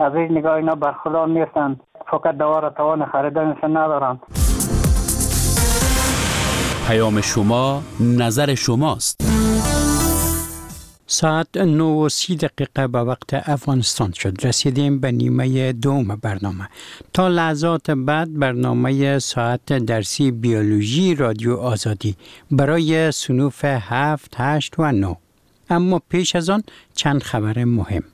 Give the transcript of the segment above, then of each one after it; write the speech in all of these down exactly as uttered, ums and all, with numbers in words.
از این نگاه اینا برخوردار نیستند، فقط دوار توان خریدنش ندارند. پیام شما، نظر شماست. ساعت نه و سی دقیقه به وقت افغانستان شد. رسیدیم به نیمه دوم برنامه. تا لحظات بعد برنامه ساعت درسی بیولوژی رادیو آزادی برای صنوف هفت، هشت و نه. اما پیش از آن چند خبر مهم.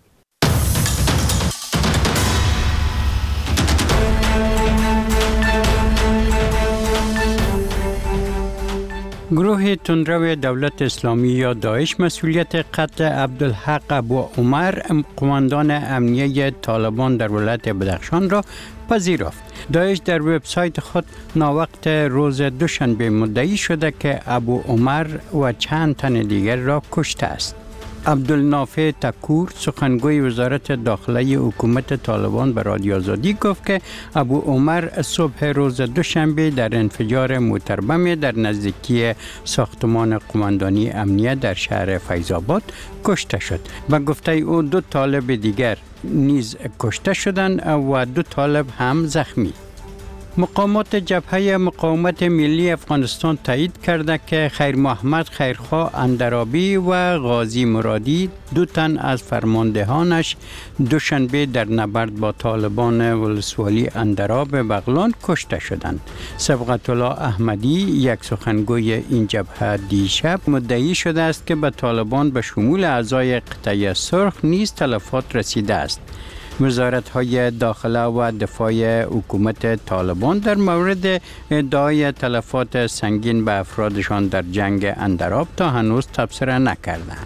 گروه تندرو دولت اسلامی یا داعش مسئولیت قتل عبدالحق ابو عمر قماندان امنیه طالبان در ولایت بدخشان را پذیرفت. داعش در وبسایت خود ناوقت روز دوشنبه مدعی شده که ابو عمر و چند تن دیگر را کشته است. عبدالنافع تکور سخنگوی وزارت داخله حکومت طالبان به رادیو آزادی گفت که ابو عمر صبح روز دوشنبه در انفجار موتربم در نزدیکی ساختمان قماندانی امنیه در شهر فیض‌آباد کشته شد و گفته او دو طالب دیگر نیز کشته شدند و دو طالب هم زخمی. مقامات جبهه مقاومت ملی افغانستان تایید کرده که خیر محمد خیرخواه اندرابی و غازی مرادی دو تن از فرماندهانش دوشنبه در نبرد با طالبان ولسوالی اندراب بغلان کشته شدند. صبغت الله احمدی یک سخنگوی این جبهه دیشب مدعی شده است که به طالبان به شمول اعضای قطعه سرخ نیز تلفات رسیده است. وزارت‌های داخله و دفاع حکومت طالبان در مورد ادعای تلفات سنگین به افرادشان در جنگ اندراب تا هنوز تبصره نکردند.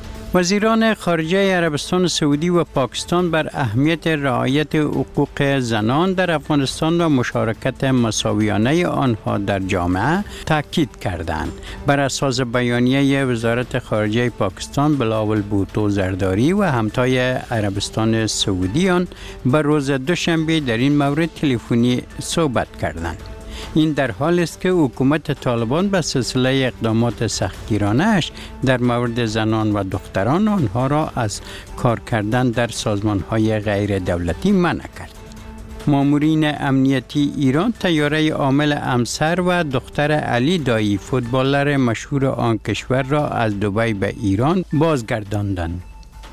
وزیران خارجه عربستان سعودی و پاکستان بر اهمیت رعایت حقوق زنان در افغانستان و مشارکت مساویانه آنها در جامعه تاکید کردند. بر اساس بیانیه وزارت خارجه پاکستان، بلاول بوتو زرداری و همتای عربستان سعودیان بر روز دوشنبه در این مورد تلفنی صحبت کردند. این در حال است که حکومت طالبان به سلسله اقدامات سختگیرانه‌اش در مورد زنان و دختران آنها را از کار کردن در سازمان‌های غیر دولتی منع کرد. مامورین امنیتی ایران طیاره حامل امسر و دختر علی دایی فوتبالر مشهور آن کشور را از دبی به ایران بازگرداندند.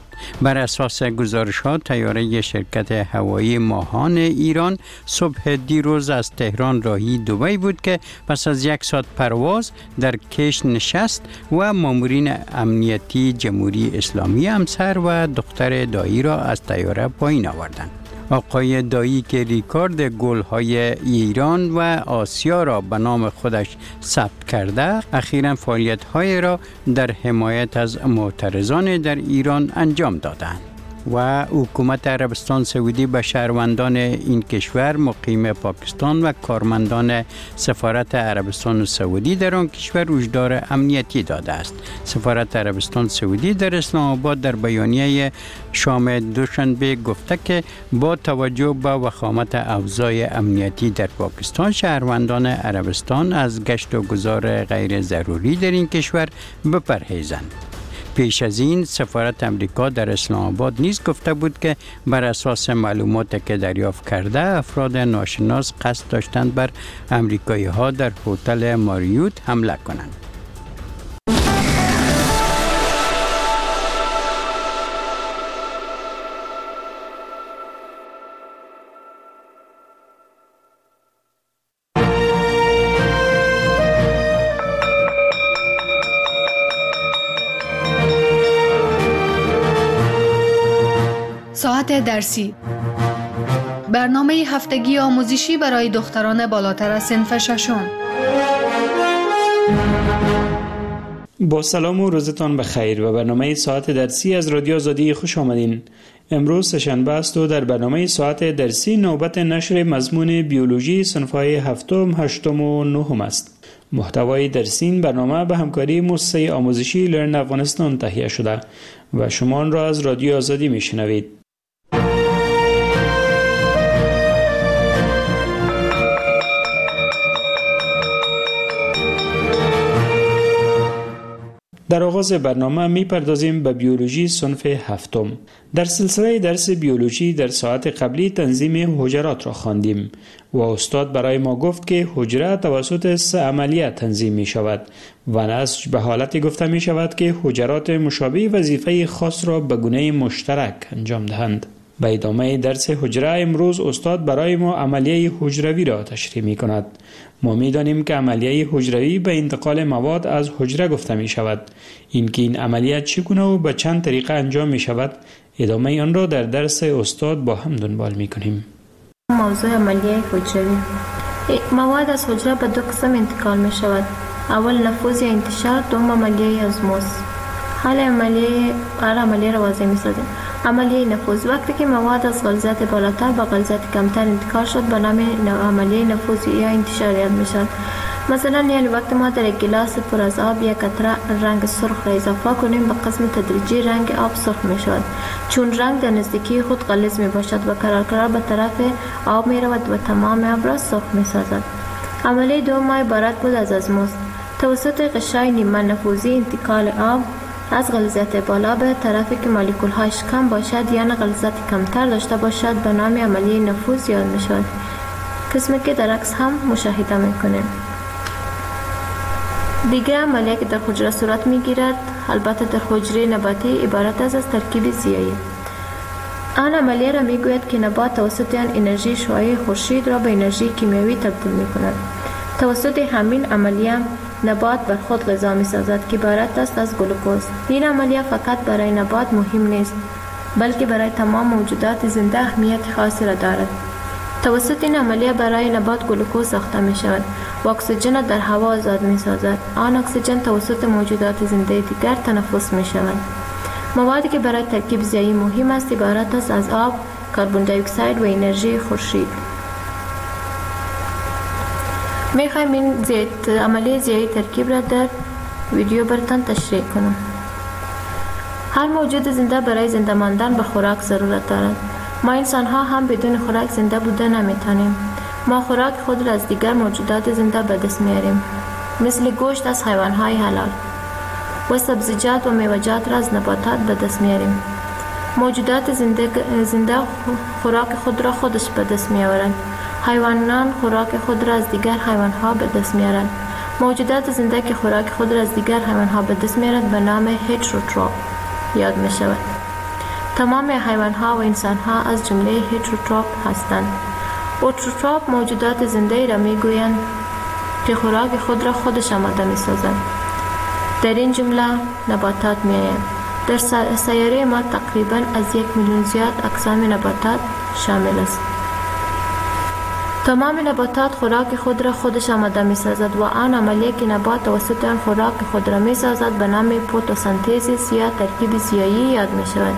بر اساس گزارش‌ها طیاره شرکت هوایی ماهان ایران صبح دیروز از تهران راهی دبی بود که پس از یک ساعت پرواز در کش نشست و مامورین امنیتی جمهوری اسلامی همسر و دختر دایی را از طیاره پایین آوردند. آقای دایی که ریکارد گل‌های ایران و آسیا را به نام خودش ثبت کرده، اخیراً فعالیت‌های را در حمایت از معترضان در ایران انجام دادند. و حکومت عربستان سعودی به شهروندان این کشور مقیم پاکستان و کارمندان سفارت عربستان سعودی در آن کشور هشدار امنیتی داده است. سفارت عربستان سعودی در اسلام آباد در بیانیه شام دوشنبه گفته که با توجه به وخامت اوضاع امنیتی در پاکستان، شهروندان عربستان از گشت و گذار غیر ضروری در این کشور بپرهیزند. پیش از این سفارت امریکا در اسلام آباد نیز گفته بود که بر اساس معلوماتی که دریافت کرده افراد ناشناس قصد داشتند بر امریکایی ها در هتل ماریوت حمله کنند. ساعت درسی، برنامه هفتگی آموزشی برای دختران بالاتر از صنف ششم. با سلام و روزتان بخیر و برنامه ساعت درسی از رادیو آزادی خوش آمدین. امروز سه‌شنبه است و در برنامه ساعت درسی نوبت نشر مضمون بیولوژی صنف‌های هفتم، هشتم و نهم است. محتوای درسی این برنامه به همکاری مؤسسه آموزشی لرن افغانستان تهیه شده و شما آن را از رادیو آزادی میشنوید. در آغاز برنامه می پردازیم به بیولوژی صنف هفتم. در سلسله درس بیولوژی در ساعت قبلی تنظیم حجرات را خواندیم و استاد برای ما گفت که حجره توسط سه عملیه تنظیم می شود و نسج به حالتی گفته می شود که حجرات مشابه وظیفه خاص را به گونه مشترک انجام دهند. به ادامه درس حجره امروز استاد برای ما عملیه حجروی را تشریح می کند. ما می دانیم که عملیه حجروی به انتقال مواد از حجره گفته می شود. اینکه این عملیه چگونه و به چند طریقه انجام می شود، ادامه آن را در درس استاد با هم دنبال می کنیم. موضوع عملیه حجروی. مواد از حجره به دو قسم انتقال می شود. اول نفوذ یا انتشار، دوم عملیه ازموز. حال عملیه هر عملیه را واضح می سازیم. عملیه نفوذ وقتی که مواد از غلظت بالاتر به غلظت کمتر انتقال شد به نام عملیه نفوذ یا انتشار یاد می شود. مثلا یعنی وقتی ما در یک گلاس پر از آب یک قطره رنگ سرخ را اضافه کنیم به قسم تدریجی رنگ آب سرخ می شود، چون رنگ در نزدیکی خود غلیظ می باشد و قرار قرار به طرف آب می رود و تمام آب را سرخ می سازد. عملیه دوم عبارت بود از ازموز. توسط غشای نیمه نفوذی انتقال آب از غلظت بالا به طرفی که مولکول هایش کم باشد یا غلظت کمتر داشته باشد به نام عملیه نفوذ یاد می شود. قسمی که در عکس هم مشاهده می کنیم. دیگر عملیه که در حجره صورت می گیرد البته در حجره نباتی عبارت است از ترکیب ضیایی. آن عملیه را می گوید که نبات توسط آن انرژی شعاعی خورشید را به انرژی کیمیایی تبدیل می کند. توسط همین عملیه نبات بر خود غذا می سازد که عبارت است از گلوکوز. این عملیه فقط برای نبات مهم نیست بلکه برای تمام موجودات زنده اهمیت خاصی را دارد. توسط این عملیه برای نبات گلوکوز ساخته می شود و اکسیژن را در هوا آزاد می سازد. آن اکسیژن توسط موجودات زنده دیگر تنفس می شود. موادی که برای ترکیب ضیایی مهم است عبارت است از آب، کربن دی اکساید و انرژی خورشید. می خواهیم این زیت عملیه ضیایی ترکیب را در ویدیو براتان تشریح کنم. هر موجود زنده برای زنده ماندن به خوراک ضرورت دارد. ما انسان ها هم بدون خوراک زنده بوده نمی توانیم. ما خوراک خود را از دیگر موجودات زنده به دست میاریم، مثل گوشت از حیوان های حلال و سبزیجات و میوه‌جات را از نباتات به دست میاریم. موجودات زنده, زنده خوراک خود را خودش به دست میآورند. حیوانان خوراک خود را از دیگر حیوان ها به دست میارند. موجودات زنده که خوراک خود را از دیگر حیوان ها به دست میارند به نام هتروتروف یاد می شود. تمام حیوان ها و انسان ها از جمله هتروتروف هستند. اوتروتروف موجودات زنده را می گویند که خوراک خود را خودش آماده می سازند. در این جمله نباتات می آیند. در سیاره ما تقریبا از یک میلیون زیاد اقسام نباتات شامل است. تمام نباتات خوراک خود را خودش آماده می سازد و آن عملیه که نبات توسط آن خوراک خود را می سازد به نام فتوسنتز یا ترکیب ضیایی یاد می شود.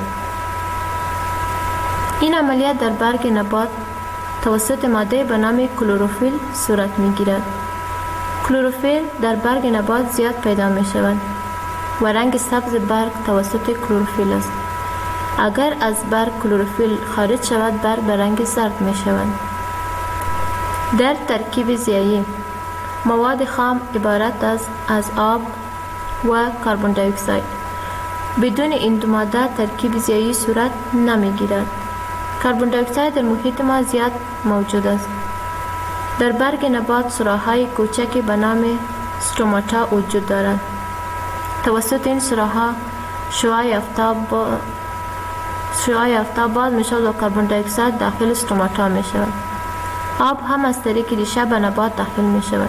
این عملیه در برگ نبات توسط ماده به نام کلروفیل صورت می گیرد. کلروفیل در برگ نبات زیاد پیدا می شود و رنگ سبز برگ توسط کلروفیل است. اگر از برگ کلروفیل خارج شود برگ به رنگ زرد می شود. در ترکیب ضیایی مواد خام عبارت است از آب و کربن دی اکساید. بدون این دو ماده ترکیب ضیایی صورت نمی گیرد. کربن دی اکساید در محیط ما زیاد موجود است. در برگ نبات سوراخ‌های کوچکی به نام استوماتا وجود دارد. توسط این سوراخ‌ها شعاع آفتاب شعاع آفتاب باز می شود و کربن دی اکساید داخل استوماتا می شود. آب هم از طریق ریشه به نبات داخل می شود.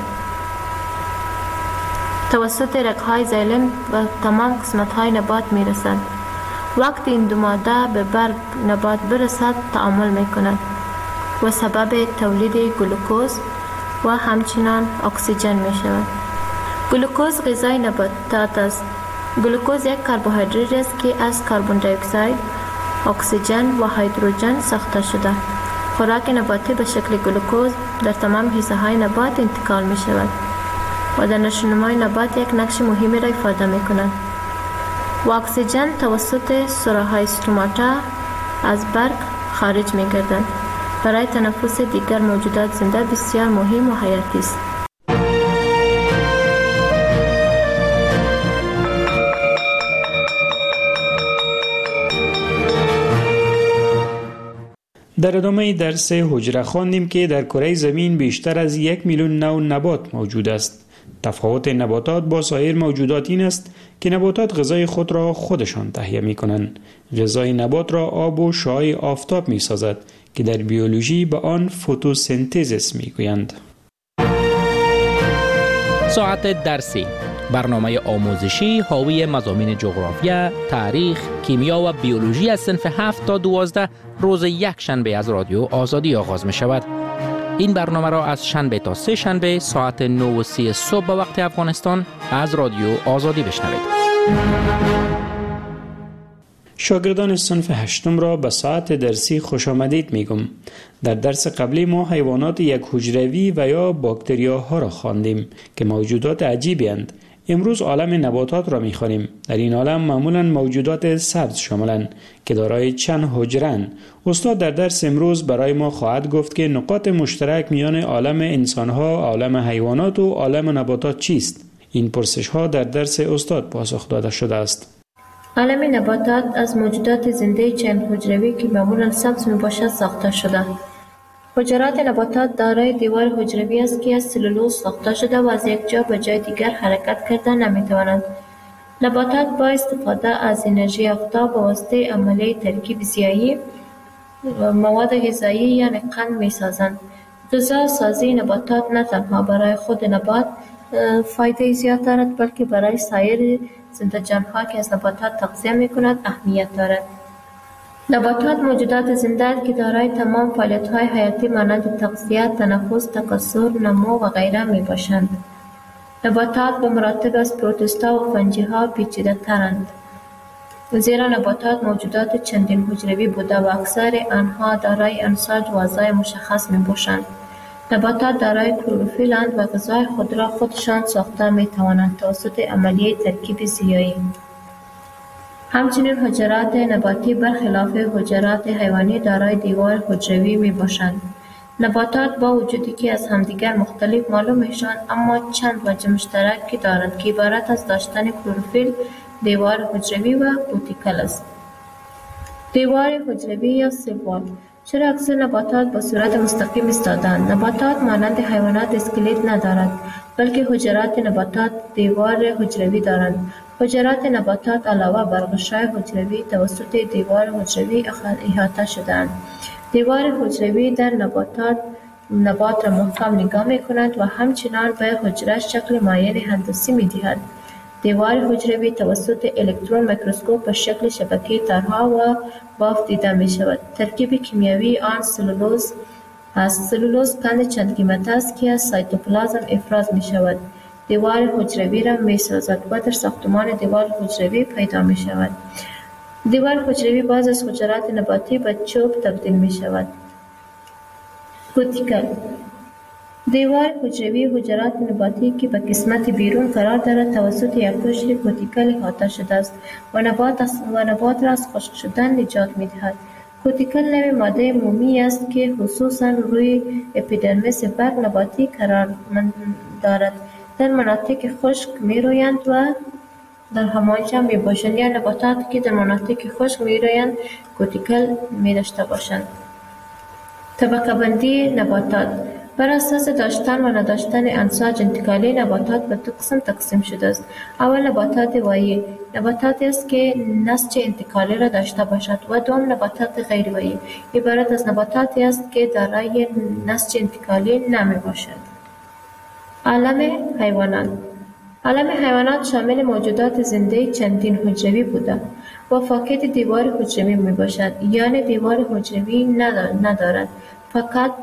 توسط رگ‌های زایلم و تمام قسمت‌های نبات می رسد. وقتی این دو ماده به برگ نبات برسد تعامل می کند و سبب تولید گلوکوز و همچنان اکسیژن می شود. گلوکوز غذای نباتات است. گلوکوز یک کربوهیدرات است که از کربن دی اکساید، اکسیژن و هیدروژن ساخته شده. خوراک نباتی به شکل گلوکوز در تمام حصه های نبات انتقال می شود و در نشونمای نبات یک نقش مهمی را ایفاده می کند. و اکسیژن توسط سوراخ‌های استوماتا از برگ خارج می گردد. برای تنفس دیگر موجودات زنده بسیار مهم و حیاتی است. در ادامه درس حجره خواندیم که در کره زمین بیشتر از یک میلیون نوع نبات موجود است. تفاوت نباتات با سایر موجودات این است که نباتات غذای خود را خودشان تهیه می کنند. غذای نبات را آب و شعاع آفتاب می سازد که در بیولوژی به آن فتوسنتز می گویند. ساعت درسی، برنامه آموزشی حاوی مضامین جغرافیا، تاریخ، کیمیا و بیولوژی از صنف هفت تا دوازده روز یک شنبه از رادیو آزادی آغاز می شود. این برنامه را از شنبه تا سه شنبه ساعت نه و سی صبح به وقت افغانستان از رادیو آزادی بشنوید. شاگردان صنف هشتم را به ساعت درسی خوش آمدید میگم. در درس قبلی ما حیوانات یک حجروی و یا باکتریاها را خواندیم که موجودات عجیبی اند. امروز عالم نباتات را میخوانیم. در این عالم معمولا موجودات سبز شاملند که دارای چند حجره‌اند. استاد در درس امروز برای ما خواهد گفت که نقاط مشترک میان عالم انسانها، عالم حیوانات و عالم نباتات چیست؟ این پرسش ها در درس استاد پاسخ داده شده است. عالم نباتات از موجودات زنده چند حجروی که معمولا سبز می باشد ساخته شده. حجرات نباتات دارای دیوار حجروی است که از سلولوز ساخته شده و از یک جا به جای دیگر حرکت کرده نمی توانند. نباتات با استفاده از انرژی آفتاب به واسطه عملیه ترکیب ضیایی مواد غذایی یعنی قند می سازند. غذا سازی نباتات نه تنها برای خود نبات فایده زیاد دارد بلکه برای سایر زنده جانها که از نباتات تغذیه می کند اهمیت دارد. نباتات موجودات زنده که دارای تمام فعالیت‌های حیاتی مانند تغذیه، تنفس، تکثر، نمو و غیره می باشند. نباتات به مراتب از پروتوستا و فنجی‌ها پیچیده‌ترند. زیرا نباتات موجودات چندین حجروی بوده و اکثر آنها دارای انساج و اعضای مشخص می باشند. نباتات دارای کلروفیل اند و غذای خود را خودشان ساخته می توانند توسط عملیه ترکیب ضیایی. همچنین حجرات نباتی برخلاف حجرات حیوانی دارای دیوار حجروی می باشند. نباتات با وجودی که از همدیگر مختلف معلوم میشوند اما چند وجه مشترک دارند که عبارت از داشتن کلروفیل، دیوار حجروی و کوتیکل است. دیوار حجروی یا سلول. چرا اکثر نباتات به صورت مستقیم ایستاده‌اند؟ نباتات مانند حیوانات اسکلت ندارد بلکه حجرات نباتات دیوار حجروی دارند. حجرات نباتات علاوه بر غشای حجروی توسط دیوار حجروی احاطه شده‌اند. دیوار حجروی در نباتات نبات را محکم نگاه می‌کند و همچنان به حجره شکل معین هندسی می‌دهد. دیوار حجروی توسط الکترون میکروسکوپ به شکل شبکه تارها و بافت دیده می‌شود. ترکیب کیمیایی آن سلولوز است. سلولوز قند چند قیمت است که از سایتوپلازم افراز می‌شود. دیوار حجروی را می‌سازد و در ساختمان دیوار حجروی پیدا می‌شود. دیوار حجروی بعض از حجرات نباتی به چوب تبدیل می‌شود. کوتیکل. دیوار حجروی حجرات نباتی که به قسمت بیرون قرار دارد توسط یک قشر کوتیکل احاطه شده است و نبات و نبات را از خشک شدن نجات می‌دهد. کوتیکل نوع ماده مومی است که خصوصاً روی اپیدرمیس برگ نباتی قرار دارد. در مناطق خشک می‌رویند و در همانجا می‌باشند یا نباتاتی که در مناطق خشک می‌رویند کوتیکل می‌داشته باشند. طبقه بندی نباتات بر اساس داشتن و نداشتن انساج انتقالی نباتات به دو قسم تقسیم شده است. اول نباتات وایی، نباتاتی است که نسج انتقالی را داشته باشد و دوم نباتات غیر وایی، عبارت از نباتاتی است که دارای نسج انتقالی نمی باشد. عالم حیوانات. عالم حیوانات شامل موجودات زنده چندین حجروی بوده و فاقد دیوار حجروی می باشد، یعنی دیوار حجروی ندارد، فقط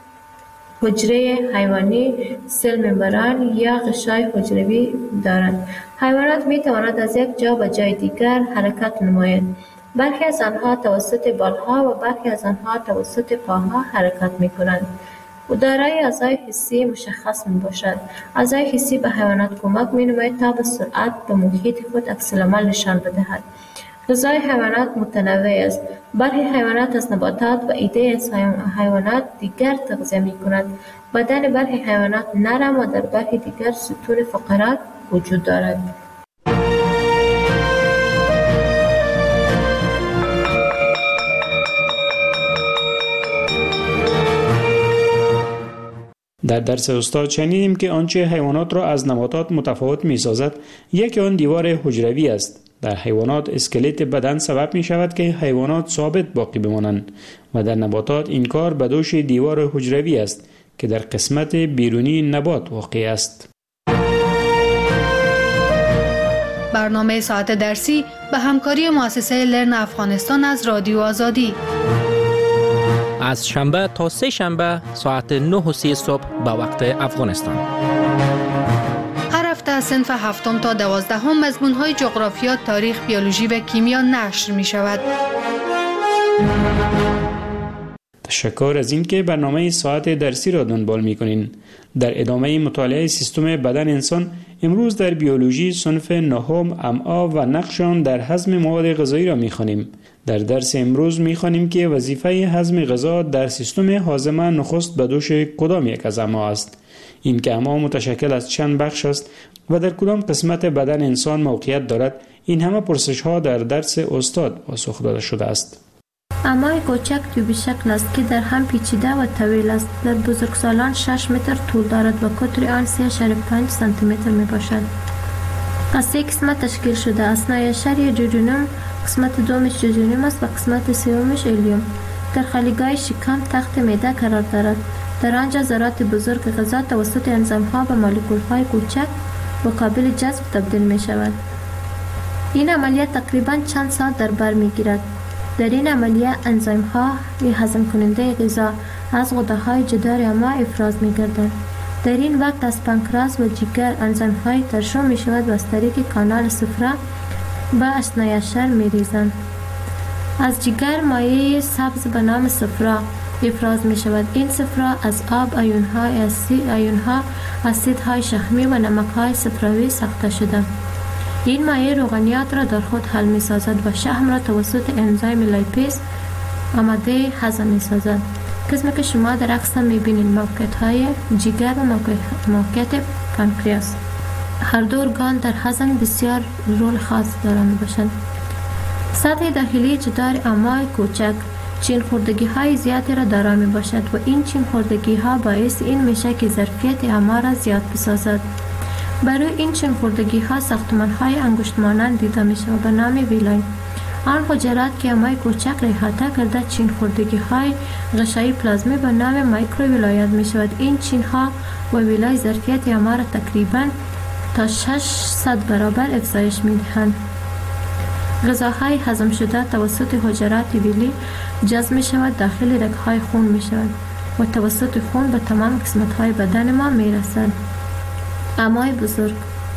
حجره حیوانی، سل ممبران یا غشای حجروی دارند. حیوانات می توانند از یک جا به جای دیگر حرکت نمایند. برخی از آنها توسط بالها و برخی از آنها توسط پاها حرکت می کنند. و دارای اعضای حسی مشخص می باشد. اعضای حسی به حیوانات کمک می نماید تا به سرعت به محیط خود عکس‌العمل نشان بدهد. غذای حیوانات متنوع است. برخی حیوانات از نباتات و عده از حیوانات دیگر تغذیه می کنند. بدن برخی حیوانات نرم و در برخی دیگر ستون فقرات وجود دارد. در درس استاد شنیدیم که آنچه حیوانات را از نباتات متفاوت می سازد یکی آن دیوار حجروی است. در حیوانات اسکلت بدن سبب می شود که حیوانات ثابت باقی بمانند و در نباتات این کار به دوش دیوار حجروی است که در قسمت بیرونی نبات واقع است. برنامه ساعت درسی به همکاری مؤسسه لرن افغانستان از رادیو آزادی. از شنبه تا سه شنبه ساعت نه و سی صبح به وقت افغانستان. هر هفته از صنف هفتم تا دوازدهم مضمون‌های جغرافیا، تاریخ، بیولوژی و کیمیا نشر می شود. تشکر از اینکه برنامه ساعت درسی را دنبال می‌کنین. در ادامه مطالعه سیستم بدن انسان، امروز در بیولوژی صنف نهم امعا و نقش آن در هضم مواد غذایی را می‌خوانیم. در درس امروز می‌خوانیم که وظیفه هضم غذا در سیستم هاضمه نخست به دوش کدام یک از امعا است. این که امعا متشکل از چند بخش است و در کدام قسمت بدن انسان موقعیت دارد، این همه پرسش‌ها در درس استاد پاسخ داده شده است. امعای کوچک تیوبی شکل است که در هم پیچیده و طویل است. در بزرگسالان شش متر طول دارد و قطر آن سه اشاره پنج سانتی متر می باشد. از سه قسمت تشکیل شده. اثنای شری جوجونوم، قسمت دومش جوجونوم است و قسمت سومش الیوم. در خالیگاه شکم تخت معده قرار دارد. در آنجا ذرات بزرگ غذا توسط انزیم‌ها و مولکول‌های کوچک و قابل جذب تبدیل می شود. این عملیات تقریباً چند ساعت در بر می گیرد. در این عملیه انزیم‌ها هضم کننده غذا از غده‌های جدار امعا افراز می‌گردند. در این وقت از پانکراس و جگر انزیم‌های ترشح می‌شود و از طریق کانال صفرا به اثنای شر می‌ریزند. از جگر مایع سبز به نام صفرا افراز می‌شود. این صفرا از آب، آیون‌های اسید، آیون‌ها، اسیدهای شحمی و نمک‌های صفراوی ساخته شده. این مایع روغنیات را در خود حل می سازد و شحم را توسط انزیم لایپیز آماده هضم می سازد. قسمی که شما در عکس می بینید موقعیت های جگر و موقعیت پانکریاس. هر دو ارگان در هضم بسیار رول خاص دارند می باشند. سطح داخلی جدار امعای کوچک چین خوردگی های زیادی را دارا می باشد و این چین خوردگی ها باعث این میشه که ظرفیت امعا را زیاد بسازد. برای این چین خوردگی ها ساختمان های انگشت مانند دیده می شود به نام ویلای. آن حجرات که امعای کوچک را احاطه کرده چین خوردگی های غشایی پلازمی به نام مایکرو ویلایت می شود. این چین ها و ویلای ظرفیت امعا را تقریبا تا ششصد برابر افزایش می دهند. غذاهای هضم شده توسط حجرات ویلی جذب می شود داخل رگ های خون می شود و توسط خون به تمام قسمت های بدن ما می رسد. امعای بزرگ،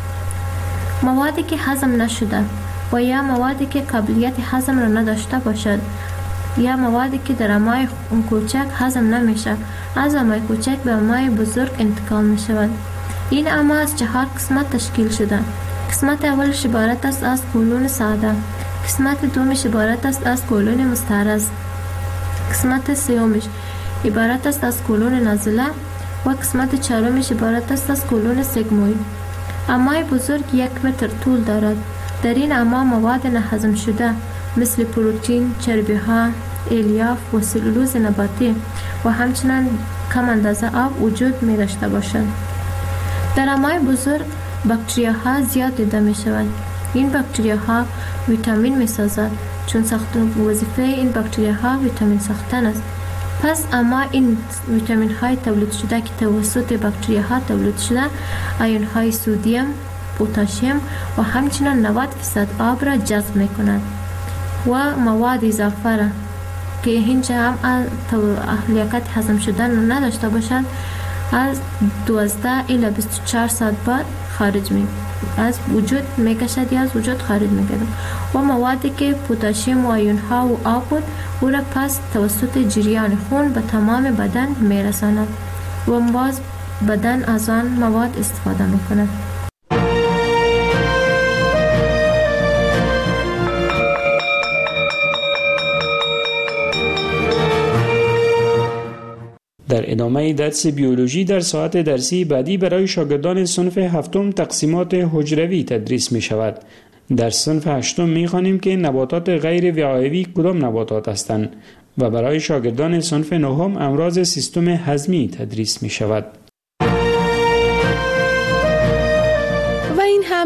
موادی که هضم نشده و یا موادی که قابلیت هضم را نداشته باشد یا موادی که در امعای کوچک هضم نمیشه از امعای کوچک به امعای بزرگ انتقال می شود. این امعا از چهار قسمت تشکیل شده. قسمت اولش عبارت است از کولون ساده، قسمت دومش عبارت است از کولون مستعرض، قسمت سومش عبارت است از کولون نازله و قسمت چهارمش عبارت است از کولون سگموید. امعای بزرگ یک متر طول دارد. در این امعا مواد نهضم شده مثل پروتئین، چربی ها، الیاف و سلولوز نباتی و همچنین کم اندازه آب وجود می داشته باشد. در امعای بزرگ باکتریاها زیاد دیده می شود. این باکتریاها ویتامین می سازد چون ساخت وظیفه این باکتریاها ویتامین ساختن است. پس اما این ویتامین های تولید شده که توسط باکتری ها تولید شده آیون های سودیم، پتاسیم و همچنین نود درصد آب را جذب می کند و مواد اضافه را که هیچ هم اهلیت هضم شدن نداشته باشد از دوازده الی بیست و چهار ساعت بعد خارج می از وجود می کشد یا از وجود خارج می گردد و موادی که پتاسیم و آیون ها و آب بود او را پس توسط جریان خون به تمام بدن می رساند و باز بدن از آن مواد استفاده می کند. در ادامه درس بیولوژی در ساعت درسی بعدی برای شاگردان صنف هفتم تقسیمات حجروی تدریس می شود. در صنف هشتم می خوانیم که نباتات غیر وعایی کدام نباتات هستند و برای شاگردان صنف نهم امراض سیستم هضمی تدریس می شود.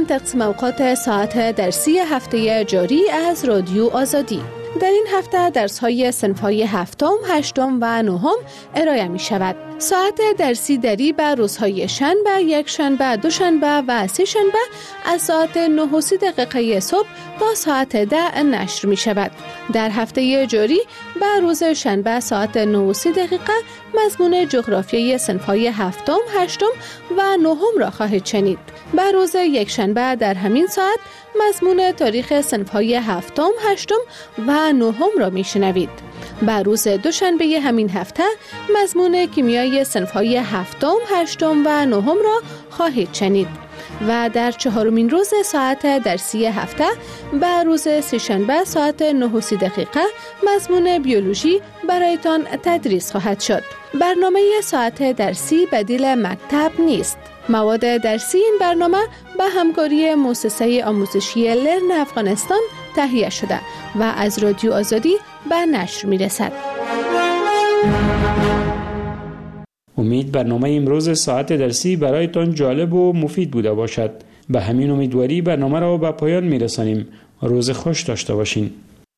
تقسیم اوقات ساعت درسی هفته جاری از رادیو آزادی. در این هفته درس‌های صنف‌های هفتم، هشتم و نهم ارائه می شود. ساعت درسی دری به روزهای شنبه، یک شنبه، دو شنبه و سه شنبه از ساعت نه و سی دقیقه صبح تا ساعت ده نشر می شود. در هفته جاری به روز شنبه ساعت نه و سی دقیقه مضمون جغرافیای صنف‌های هفتم، هشتم و نهم را خواهید شنید. به روز یک شنبه در همین ساعت مضمون تاریخ صنف‌های هفتم، هشتم و نهم را میشنوید. به روز دوشنبه همین هفته مضمون کیمیای صنف‌های هفتم، هشتم و نهم را خواهید شنید. و در چهارمین روز ساعت درسی هفته به روز سه‌شنبه ساعت نه و سی دقیقه مضمون بیولوژی برایتان تدریس خواهد شد. برنامه ساعت درسی بدیل مکتب نیست. مواد درسی این برنامه به همکاری مؤسسه آموزشی لرن افغانستان تهیه شده و از رادیو آزادی به نشر می رسد. امید برنامه امروز ساعت درسی برایتان جالب و مفید بوده باشد. به همین امیدواری برنامه را به پایان می رسانیم. روز خوش داشته باشین.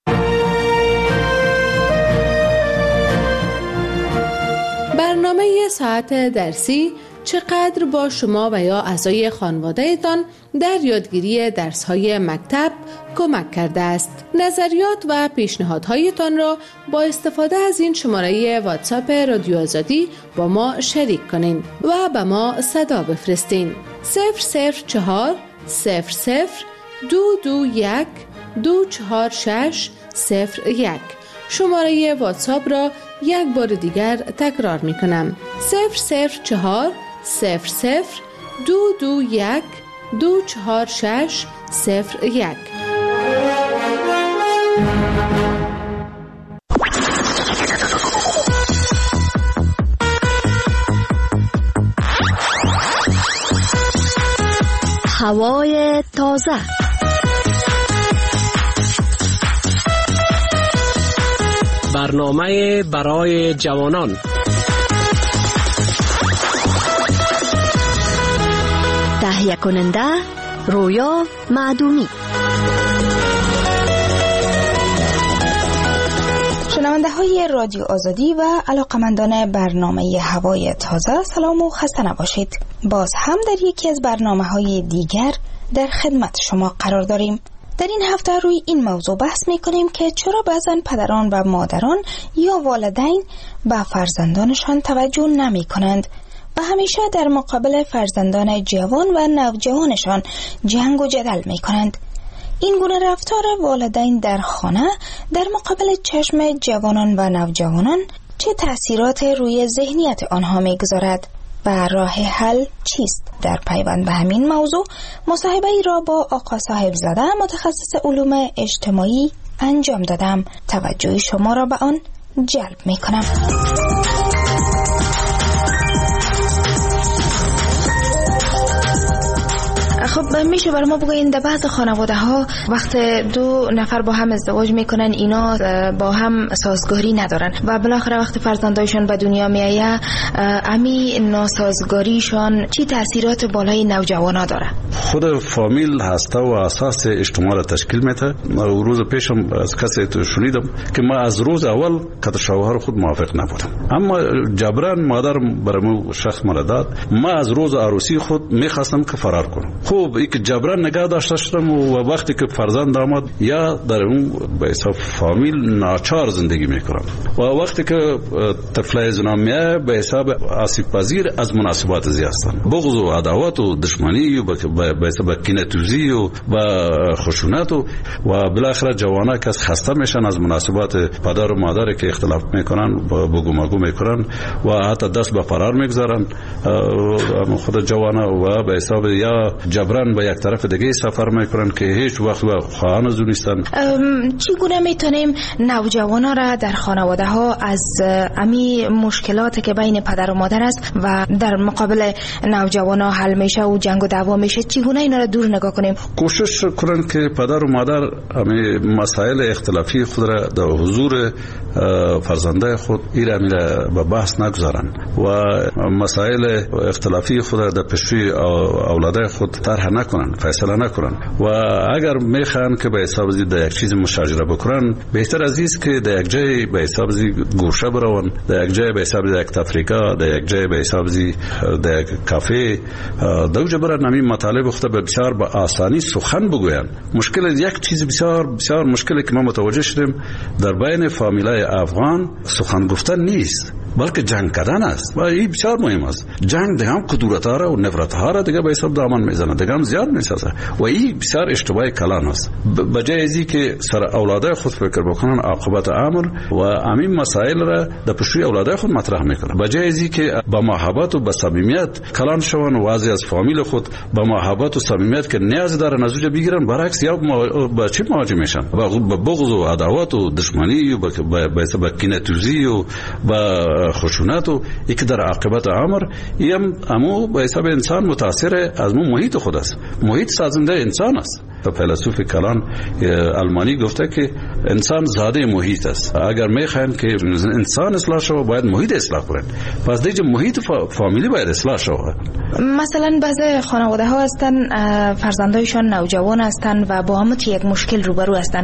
برنامه ساعت درسی چقدر با شما و یا اعضای خانواده‌تان در یادگیری درس‌های مکتب کمک کرده است. نظریات و پیشنهادهایتان را با استفاده از این شماره واتساپ رادیو آزادی با ما شریک کنین و به ما صدا بفرستین. صفر صفر چهار صفر صفر دو دو یک دو چهار شش صفر یک. شماره واتساپ را یک بار دیگر تکرار می کنم. صفر صفر چهار صفر صفر دو دو یک دو چهار شش صفر یک. هوای تازه. برنامه برای جوانان. تهیه کننده رویا معدومی. شنونده های رادیو آزادی و علاقمندان برنامه هوای تازه، سلام و خسته نباشید. باز هم در یکی از برنامه های دیگر در خدمت شما قرار داریم. در این هفته روی این موضوع بحث می کنیم که چرا بعضن پدران و مادران یا والدین به فرزندانشان توجه نمی کنند و همیشه در مقابل فرزندان جوان و نوجوانشان جنگ و جدل می کنند. این گونه رفتار والدین در خانه در مقابل چشم جوانان و نوجوانان چه تأثیرات روی ذهنیت آنها می گذارد و راه حل چیست؟ در پیوند به همین موضوع مصاحبه ای را با آقا صاحب زاده متخصص علوم اجتماعی انجام دادم. توجه شما را به آن جلب می کنم. خب میشه برای ما بگوین در بعض خانواده ها وقت دو نفر با هم ازدواج میکنن اینا با هم سازگاری ندارن و بالاخره وقت فرزندایشون به دنیا میایه امی ناسازگاریشون چی تاثیرات بالای نوجوانا داره؟ خود فامیل هسته و اساس اجتماع را تشکیل میده. روز پیشم از کسی تو شنیدم که ما از روز اول که شوهر خود موافق نبودم، اما جبران مادر برام شخص مرا داد. ما از روز عروسی خود میخواستم که فرار کنم. خوب این که جبران نگاه داشته شدم و وقتی که فرزند آمد یا در اون به حساب فامیل ناچار زندگی میکنم و وقتی که طفل زنان میاد به حساب آسیب پذیر از مناسبات زیاد هستند. بغض و عداوت و دشمنی و به حساب کینه‌توزی و خشونت و بالاخره جوانا که خسته میشن از مناسبات پدر و مادر که اختلاف میکنن بگو مگو میکنن و حتی دست به فرار میگذارن خود جوانا و به حساب یا جبران به یک طرف دیگه سفر میکنن که هیچ وقت و خواهان از نیستن. چگونه میتونیم نوجوانا را در خانواده ها از امی مشکلاتی که بین پدر و مادر است و در مقابل نوجوانا حل میشه و جنگ و دعوا میشه چگونه اینا را دور نگاه کنیم؟ کوشش کنن که پدر و مادر امی مسائل اختلافی خود را در حضور فرزنده خود ایره میره به بحث نگذارن و مسائل اختلافی خود را در پیشروی اولاده خود تحت طرح نکنن، فیصله نکنن و اگر میخوان که به حساب زی در یک چیز مشاجره بکنن، بهتر از است که در یک جای به حساب زی گوشه برون، در یک جای به حساب زی یک تفریقه، در یک جای به حساب زی در یک کافه دوجه برن همین مطالب خود به بسیار با آسانی سخن بگوین. مشکل یک چیز بسیار بسیار مشکلی که ما متوجه شدیم در بین فامیلای افغان سخن گفتن نیست، بلکه جنگ کردن است و این بسیار مهم است. جنگ دیگه هم کدورت ها را و نفرت ها را دیگه به حساب دامن میزنه، دیگه هم زیاد میسازه و این بسیار اشتباه کلان است. بجای ازی که سر اولاده خود فکر بکنن عاقبت امر و همین مسائل را در پشوی اولاده خود مطرح میکنن، بجای ازی که با محبت و با صمیمیت کلان شون و واضح از فامیل خود با محبت و صمیمیت که نیاز داره نزوج بگیرن، برعکس یا با چی مواجه میشن؟ با بغض و عداوت و دشمنی و با کینه‌توزی و با خشونت و یک در عاقبت امر یم امو به حساب انسان متاثر از مو محیط خود است. محیط سازنده انسان است. فیلسوف کلان آلمانی گفته که انسان زاده محیط است. اگر میخواین که انسان اصلاح شود باید محیط اصلاح کنن. پس دیگه محیط فامیلی باید اصلاح شود. مثلا بعضی خانواده ها هستن فرزندایشان نوجوان هستن و با هم یک مشکل روبرو هستن.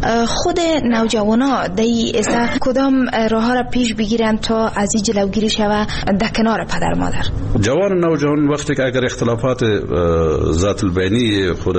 خود نوجوان ها دی اصلا کدام راه ها را پیش بگیرن تا از این جلوگیری شود در کنار پدر مادر؟ جوان نوجوان وقتی که اگر اختلافات ذات البینی خود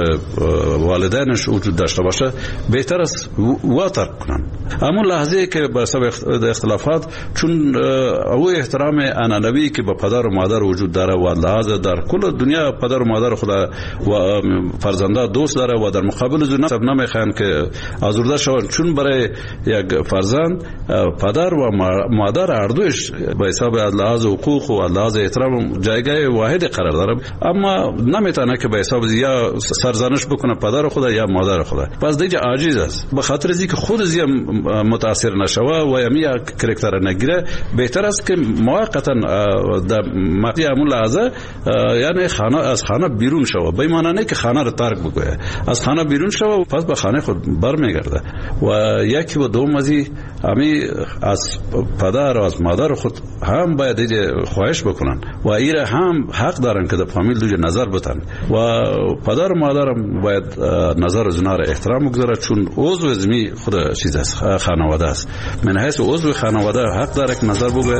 والدینش وجود داشته باشه بهتر است وا ترک کنن. همون لحظه که به سبب اختلافات چون او احترام انانوی که به پدر و مادر وجود داره و لحاظ در کل دنیا پدر و مادر خدا و فرزنده دوست داره و در مقابل زن سب نمیخوان که آزرده شوند، چون برای یک فرزند پدر و مادر هر دوش به حساب از لحاظ حقوق و از لحاظ احترام جایگاه واحد قرار داره، اما نمیتونه که به حساب یا سرزنش بکنه پدر خدا یا مادر خدا. پس دیگه عاجز است. به خاطر اینکه خود زی متاثر نشوه و یمی کرکتر نگیره، بهتر است که موقتا در مقطع همون لحظه یعنی خانه از خانه بیرون شوه. به معنی نه که خانه رو ترک بکنه، از خانه بیرون شوه پس به خانه خود برمیگرده. و یکی و دوم ازی همی از پدر و از مادر خود هم باید دیگه خواهش بکنن و ایره هم حق دارن که در فامیل دوجه نظر بتن و پدر و مادر باید نظر زنا را احترام بگذاره، چون عضو زمی خود چیز است، خانواده است. من حیث عضو خانواده حق داره که نظر بگه.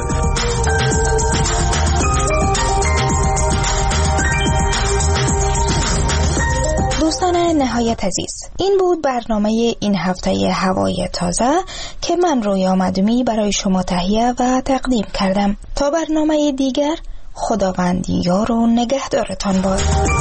دوستان نهایت عزیز، این بود برنامه این هفته هوای تازه که من رویا مدومی برای شما تهیه و تقدیم کردم. تا برنامه دیگر، خداوند یار و نگهدارتان باد.